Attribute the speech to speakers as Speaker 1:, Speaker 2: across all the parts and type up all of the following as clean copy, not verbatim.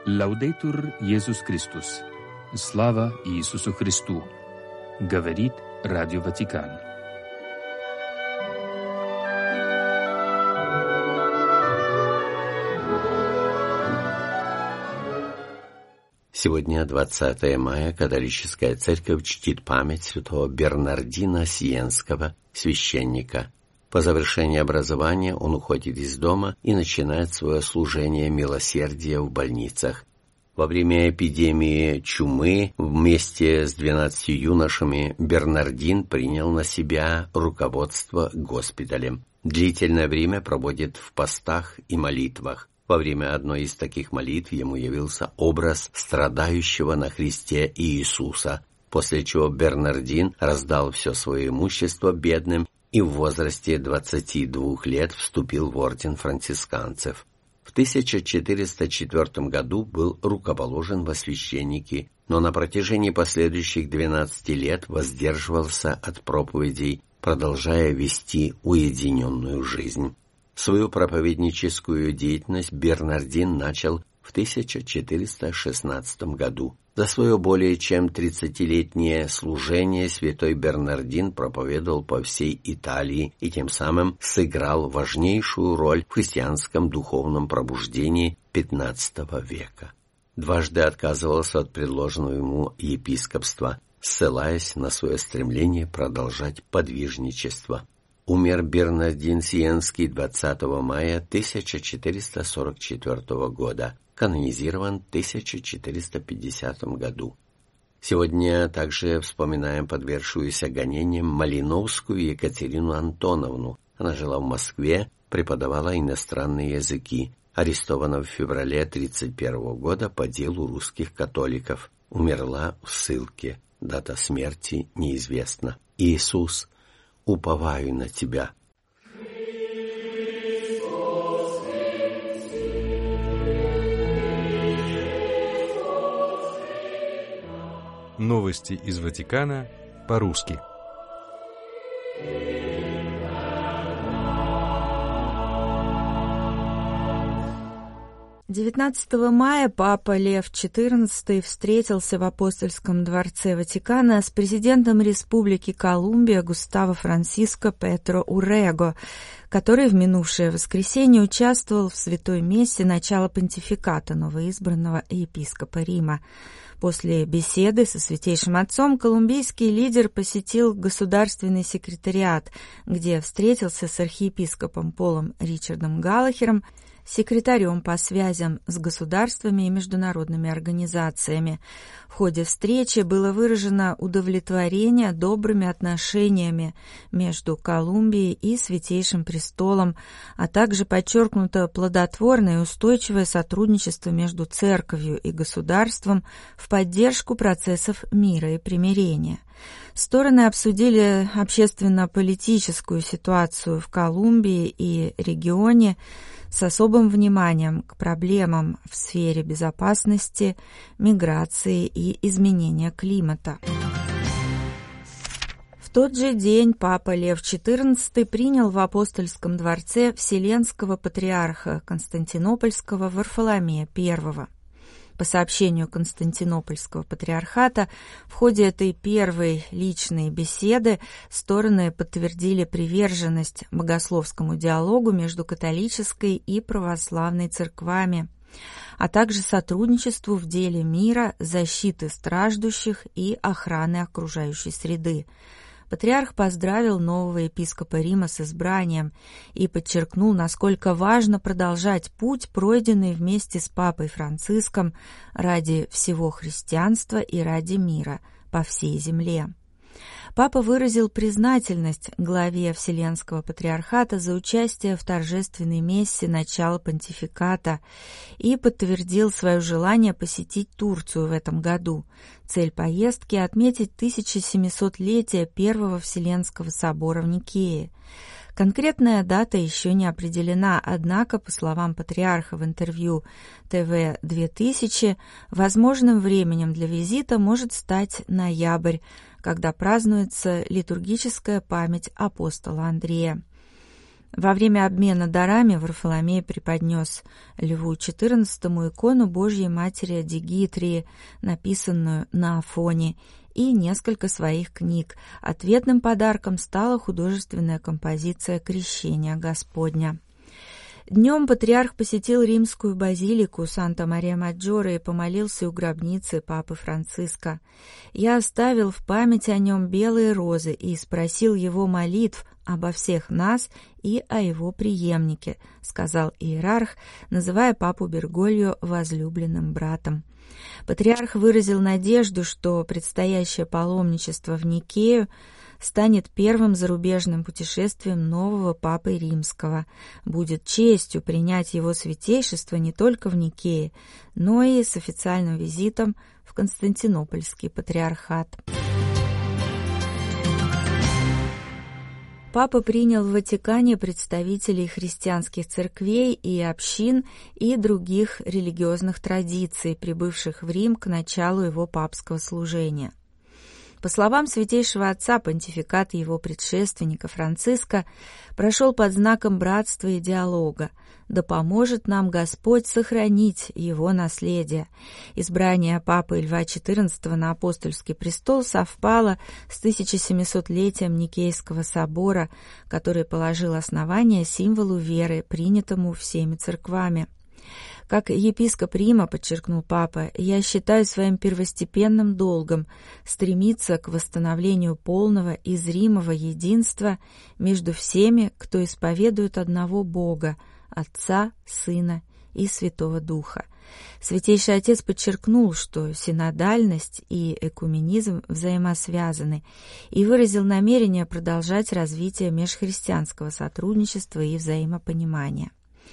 Speaker 1: Лаудейтур Иисус Христос. Слава Иисусу Христу. Говорит Радио Ватикан.
Speaker 2: Сегодня 20 мая католическая церковь чтит память святого Бернардина Сиенского, священника. По завершении образования он уходит из дома и начинает свое служение милосердия в больницах. Во время эпидемии чумы вместе с 12 юношами Бернардин принял на себя руководство госпиталем. Длительное время проводит в постах и молитвах. Во время одной из таких молитв ему явился образ страдающего на кресте Иисуса, после чего Бернардин раздал все свое имущество бедным и в возрасте 22 лет вступил в орден францисканцев. В 1404 году был рукоположен во священники, но на протяжении последующих 12 лет воздерживался от проповедей, продолжая вести уединенную жизнь. Свою проповедническую деятельность Бернардин начал в 1416 году. За свое более чем 30-летнее служение святой Бернардин проповедовал по всей Италии и тем самым сыграл важнейшую роль в христианском духовном пробуждении XV века. Дважды отказывался от предложенного ему епископства, ссылаясь на свое стремление продолжать подвижничество. Умер Бернардин Сиенский 20 мая 1444 года, канонизирован в 1450 году. Сегодня также вспоминаем подвергшуюся гонениям Малиновскую Екатерину Антоновну. Она жила в Москве, преподавала иностранные языки. Арестована в феврале 1931 года по делу русских католиков. Умерла в ссылке. Дата смерти неизвестна. Иисус, уповаю на Тебя.
Speaker 3: Новости из Ватикана по-русски.
Speaker 4: «19 мая папа Лев XIV встретился в Апостольском дворце Ватикана с президентом Республики Колумбия Густаво Франсиско Петро Уррего, который в минувшее воскресенье участвовал в святой мессе начала понтификата новоизбранного епископа Рима. После беседы со Святейшим Отцом колумбийский лидер посетил государственный секретариат, где встретился с архиепископом Полом Ричардом Галлахером, секретарем по связям с государствами и международными организациями. В ходе встречи было выражено удовлетворение добрыми отношениями между Колумбией и Святейшим Престолом, а также подчеркнуто плодотворное и устойчивое сотрудничество между церковью и государством в поддержку процессов мира и примирения. Стороны обсудили общественно-политическую ситуацию в Колумбии и регионе с особым вниманием к проблемам в сфере безопасности, миграции и изменения климата. В тот же день папа Лев XIV принял в Апостольском дворце Вселенского патриарха Константинопольского Варфоломея I. По сообщению Константинопольского патриархата, в ходе этой первой личной беседы стороны подтвердили приверженность богословскому диалогу между католической и православной церквами, а также сотрудничеству в деле мира, защиты страждущих и охраны окружающей среды. Патриарх поздравил нового епископа Рима с избранием и подчеркнул, насколько важно продолжать путь, пройденный вместе с папой Франциском ради всего христианства и ради мира по всей земле. Папа выразил признательность главе Вселенского патриархата за участие в торжественной мессе начала понтификата и подтвердил свое желание посетить Турцию в этом году. Цель поездки – отметить 1700-летие Первого Вселенского собора в Никее. Конкретная дата еще не определена, однако, по словам патриарха в интервью ТВ-2000, возможным временем для визита может стать ноябрь, когда празднуется литургическая память апостола Андрея. Во время обмена дарами Варфоломей преподнес Льву XIV икону Божьей Матери Дигитрии, написанную на Афоне, и несколько своих книг. Ответным подарком стала художественная композиция «Крещение Господня». Днем патриарх посетил римскую базилику Санта-Мария-Маджоре и помолился у гробницы папы Франциска. «Я оставил в память о нем белые розы и спросил его молитв обо всех нас и о его преемнике», — сказал иерарх, называя папу Бергольо возлюбленным братом. Патриарх выразил надежду, что предстоящее паломничество в Никею станет первым зарубежным путешествием нового папы римского. Будет честью принять его святейшество не только в Никее, но и с официальным визитом в Константинопольский патриархат. Папа принял в Ватикане представителей христианских церквей и общин и других религиозных традиций, прибывших в Рим к началу его папского служения. По словам Святейшего Отца, понтификат его предшественника Франциска прошел под знаком братства и диалога. Да поможет нам Господь сохранить его наследие. Избрание папы Льва XIV на апостольский престол совпало с 1700-летием Никейского собора, который положил основание символу веры, принятому всеми церквами. Как епископ Рима, подчеркнул папа, я считаю своим первостепенным долгом стремиться к восстановлению полного и зримого единства между всеми, кто исповедует одного Бога, Отца, Сына и Святого Духа. Святейший Отец подчеркнул, что синодальность и экуменизм взаимосвязаны, и выразил намерение продолжать развитие межхристианского сотрудничества и взаимопонимания.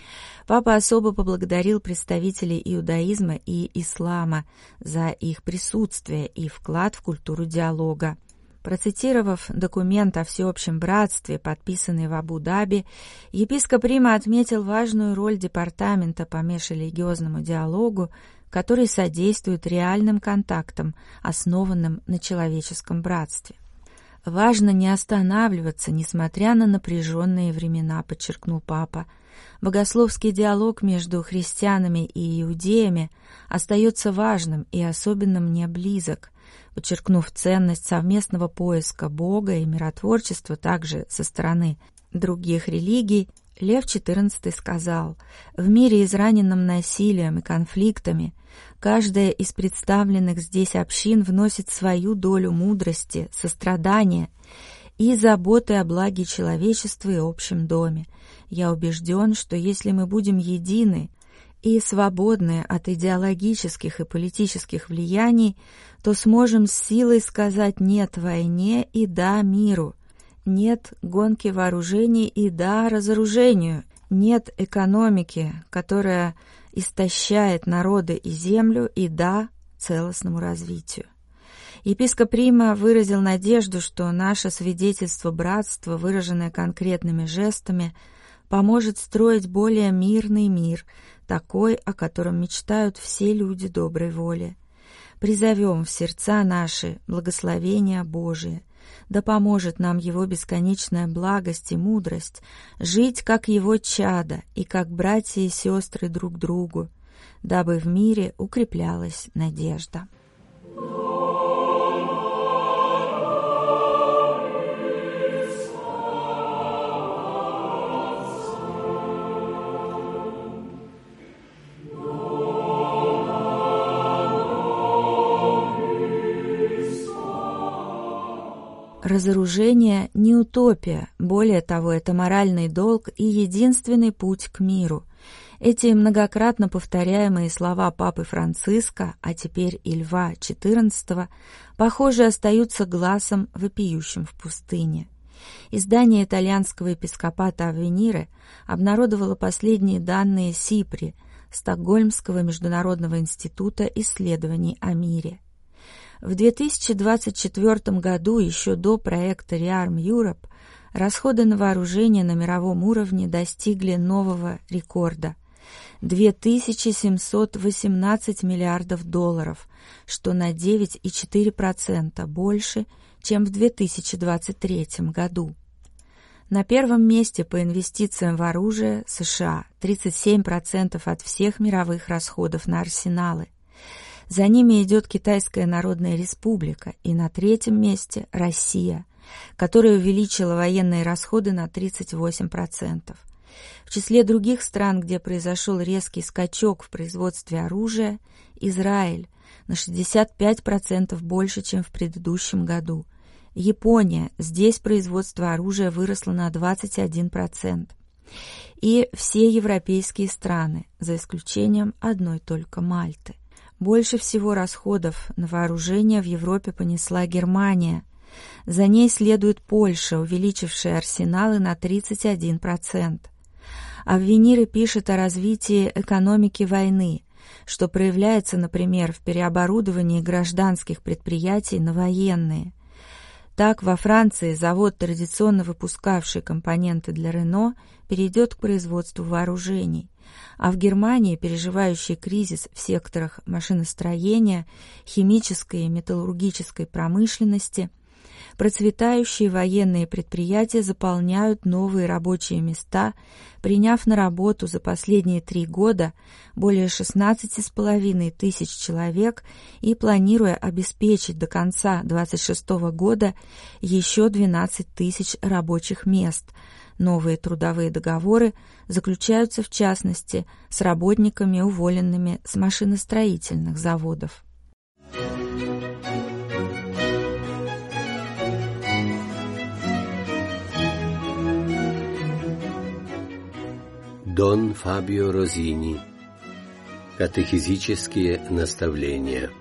Speaker 4: Папа особо поблагодарил представителей иудаизма и ислама за их присутствие и вклад в культуру диалога. Процитировав документ о всеобщем братстве, подписанный в Абу-Даби, епископ Рима отметил важную роль департамента по межрелигиозному диалогу, который содействует реальным контактам, основанным на человеческом братстве. «Важно не останавливаться, несмотря на напряженные времена», — подчеркнул папа. Богословский диалог между христианами и иудеями остается важным и особенно мне близок. Подчеркнув ценность совместного поиска Бога и миротворчества также со стороны других религий, Лев XIV сказал: «В мире, израненном насилием и конфликтами, каждая из представленных здесь общин вносит свою долю мудрости, сострадания и заботы о благе человечества и общем доме. Я убежден, что если мы будем едины и свободны от идеологических и политических влияний, то сможем с силой сказать «нет» войне и «да» миру, «нет» гонке вооружений и «да» разоружению, «нет» экономике, которая истощает народы и землю, и «да» целостному развитию». Епископ Рима выразил надежду, что наше свидетельство братства, выраженное конкретными жестами, поможет строить более мирный мир, такой, о котором мечтают все люди доброй воли. Призовем в сердца наши благословения Божие, да поможет нам Его бесконечная благость и мудрость жить как Его чада и как братья и сестры друг другу, дабы в мире укреплялась надежда. Разоружение не утопия, более того, это моральный долг и единственный путь к миру. Эти многократно повторяемые слова папы Франциска, а теперь и Льва XIV, похоже, остаются гласом, вопиющим в пустыне. Издание итальянского епископата Аввенире обнародовало последние данные СИПРИ, Стокгольмского международного института исследований о мире. В 2024 году, еще до проекта Rearm Europe, расходы на вооружение на мировом уровне достигли нового рекорда – 2718 миллиардов долларов, что на 9,4% больше, чем в 2023 году. На первом месте по инвестициям в оружие США, 37% от всех мировых расходов на арсеналы. За ними идет Китайская Народная Республика, и на третьем месте Россия, которая увеличила военные расходы на 38%. В числе других стран, где произошел резкий скачок в производстве оружия, Израиль на 65% больше, чем в предыдущем году. Япония, здесь производство оружия выросло на 21%. И все европейские страны, за исключением одной только Мальты. Больше всего расходов на вооружение в Европе понесла Германия. За ней следует Польша, увеличившая арсеналы на 31%. Аввениры пишет о развитии экономики войны, что проявляется, например, в переоборудовании гражданских предприятий на военные. Так, во Франции завод, традиционно выпускавший компоненты для Рено, перейдет к производству вооружений, а в Германии, переживающий кризис в секторах машиностроения, химической и металлургической промышленности, процветающие военные предприятия заполняют новые рабочие места, приняв на работу за последние 3 года более 16,5 тысяч человек и планируя обеспечить до конца 2026 года еще 12 тысяч рабочих мест. Новые трудовые договоры заключаются в частности с работниками, уволенными с машиностроительных заводов.
Speaker 2: Дон Фабио Розини. Катехизические наставления.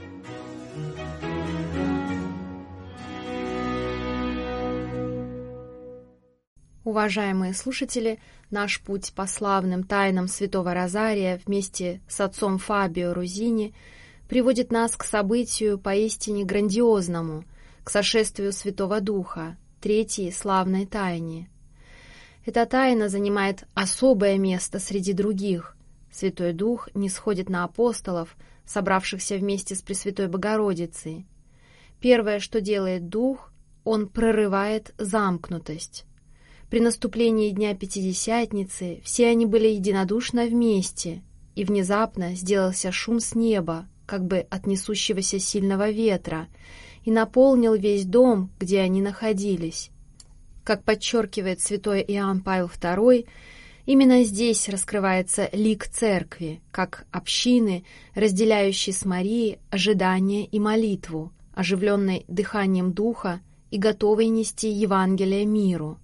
Speaker 5: Уважаемые слушатели, наш путь по славным тайнам Святого Розария вместе с отцом Фабио Розини приводит нас к событию поистине грандиозному, к сошествию Святого Духа, третьей славной тайне. Эта тайна занимает особое место среди других. Святой Дух нисходит на апостолов, собравшихся вместе с Пресвятой Богородицей. Первое, что делает Дух, он прорывает замкнутость. При наступлении Дня Пятидесятницы все они были единодушно вместе, и внезапно сделался шум с неба, как бы от несущегося сильного ветра, и наполнил весь дом, где они находились. Как подчеркивает святой Иоанн Павел II, именно здесь раскрывается лик Церкви, как общины, разделяющей с Марией ожидание и молитву, оживленной дыханием Духа и готовой нести Евангелие миру.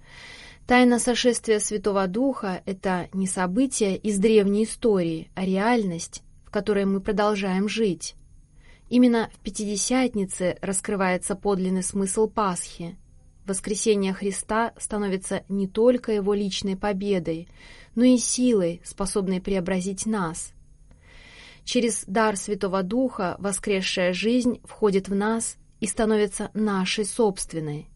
Speaker 5: Тайна сошествия Святого Духа — это не событие из древней истории, а реальность, в которой мы продолжаем жить. Именно в Пятидесятнице раскрывается подлинный смысл Пасхи. Воскресение Христа становится не только Его личной победой, но и силой, способной преобразить нас. Через дар Святого Духа воскресшая жизнь входит в нас и становится нашей собственной.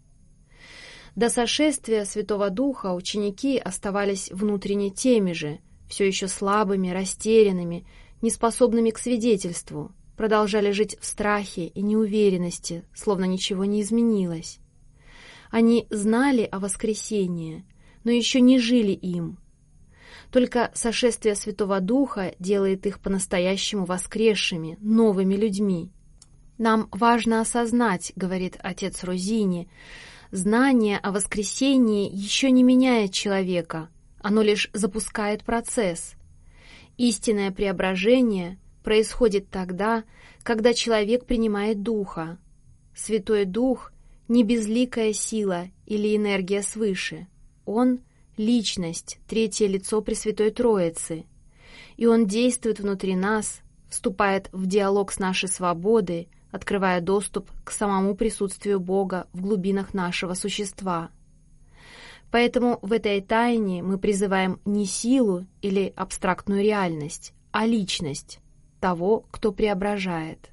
Speaker 5: До сошествия Святого Духа ученики оставались внутренне теми же, все еще слабыми, растерянными, неспособными к свидетельству, продолжали жить в страхе и неуверенности, словно ничего не изменилось. Они знали о воскресении, но еще не жили им. Только сошествие Святого Духа делает их по-настоящему воскресшими, новыми людьми. «Нам важно осознать, — говорит отец Розини, — знание о воскресении еще не меняет человека, оно лишь запускает процесс. Истинное преображение происходит тогда, когда человек принимает Духа. Святой Дух — не безликая сила или энергия свыше. Он — личность, третье лицо Пресвятой Троицы. И Он действует внутри нас, вступает в диалог с нашей свободой, открывая доступ к самому присутствию Бога в глубинах нашего существа. Поэтому в этой тайне мы призываем не силу или абстрактную реальность, а личность того, кто преображает.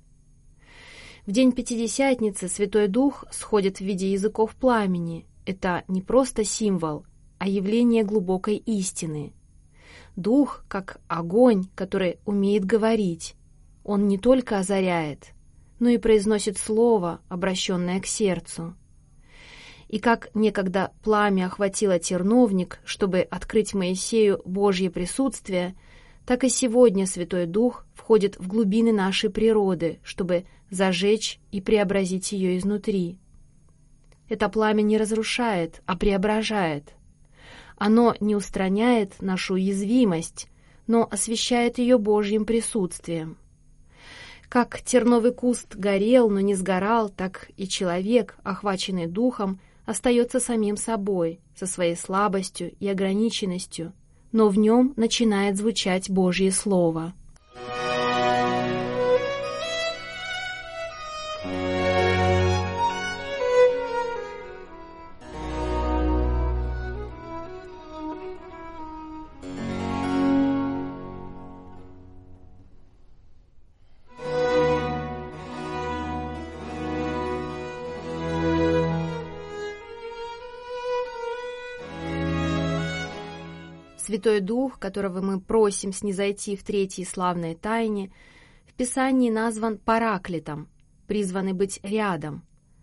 Speaker 5: В день Пятидесятницы Святой Дух сходит в виде языков пламени. Это не просто символ, а явление глубокой истины. Дух, как огонь, который умеет говорить. Он не только озаряет, но и произносит слово, обращенное к сердцу. И как некогда пламя охватило терновник, чтобы открыть Моисею Божье присутствие, так и сегодня Святой Дух входит в глубины нашей природы, чтобы зажечь и преобразить ее изнутри. Это пламя не разрушает, а преображает. Оно не устраняет нашу уязвимость, но освещает ее Божьим присутствием. Как терновый куст горел, но не сгорал, так и человек, охваченный Духом, остается самим собой, со своей слабостью и ограниченностью, но в нем начинает звучать Божье Слово. Святой Дух, которого мы просим снизойти в третьей славной тайне, в Писании назван Параклитом, призванный быть рядом.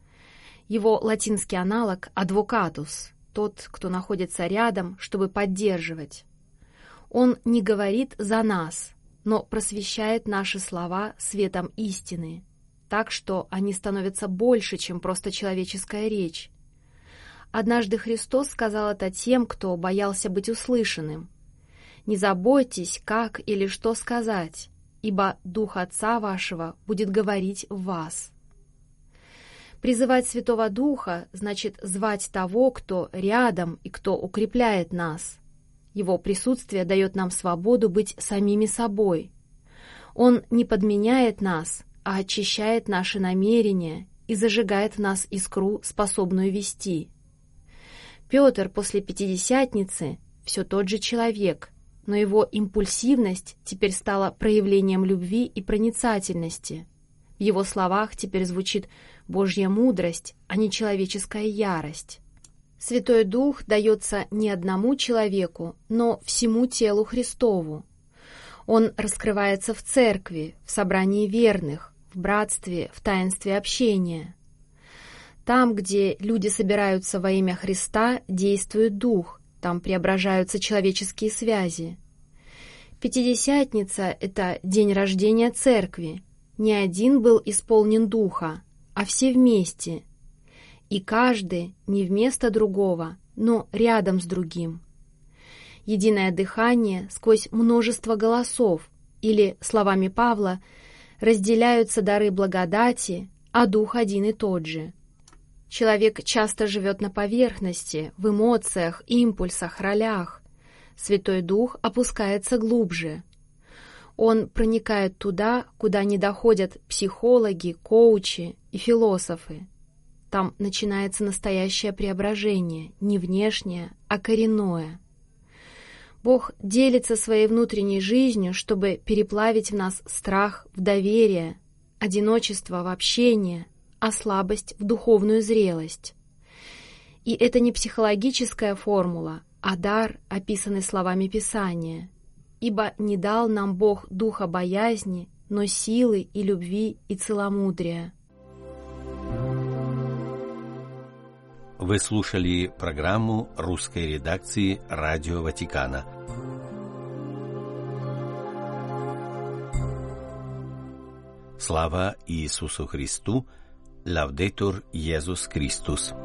Speaker 5: Его латинский аналог «адвокатус», тот, кто находится рядом, чтобы поддерживать. Он не говорит за нас, но просвещает наши слова светом истины, так что они становятся больше, чем просто человеческая речь. Однажды Христос сказал это тем, кто боялся быть услышанным. «Не заботьтесь, как или что сказать, ибо Дух Отца вашего будет говорить в вас». Призывать Святого Духа значит звать того, кто рядом и кто укрепляет нас. Его присутствие дает нам свободу быть самими собой. Он не подменяет нас, а очищает наши намерения и зажигает в нас искру, способную вести. Петр после Пятидесятницы все тот же человек, но его импульсивность теперь стала проявлением любви и проницательности. В его словах теперь звучит Божья мудрость, а не человеческая ярость. Святой Дух дается не одному человеку, но всему телу Христову. Он раскрывается в церкви, в собрании верных, в братстве, в таинстве общения. Там, где люди собираются во имя Христа, действует Дух, там преображаются человеческие связи. Пятидесятница — это день рождения Церкви. Не один был исполнен Духа, а все вместе. И каждый не вместо другого, но рядом с другим. Единое дыхание сквозь множество голосов, или, словами Павла, разделяются дары благодати, а Дух один и тот же. Человек часто живет на поверхности, в эмоциях, импульсах, ролях. Святой Дух опускается глубже. Он проникает туда, куда не доходят психологи, коучи и философы. Там начинается настоящее преображение, не внешнее, а коренное. Бог делится своей внутренней жизнью, чтобы переплавить в нас страх в доверие, одиночество в общение, а слабость в духовную зрелость. И это не психологическая формула, а дар, описанный словами Писания. Ибо не дал нам Бог духа боязни, но силы и любви и целомудрия.
Speaker 2: Вы слушали программу русской редакции Радио Ватикана. Слава Иисусу Христу! Лаудетур Иисус Христос!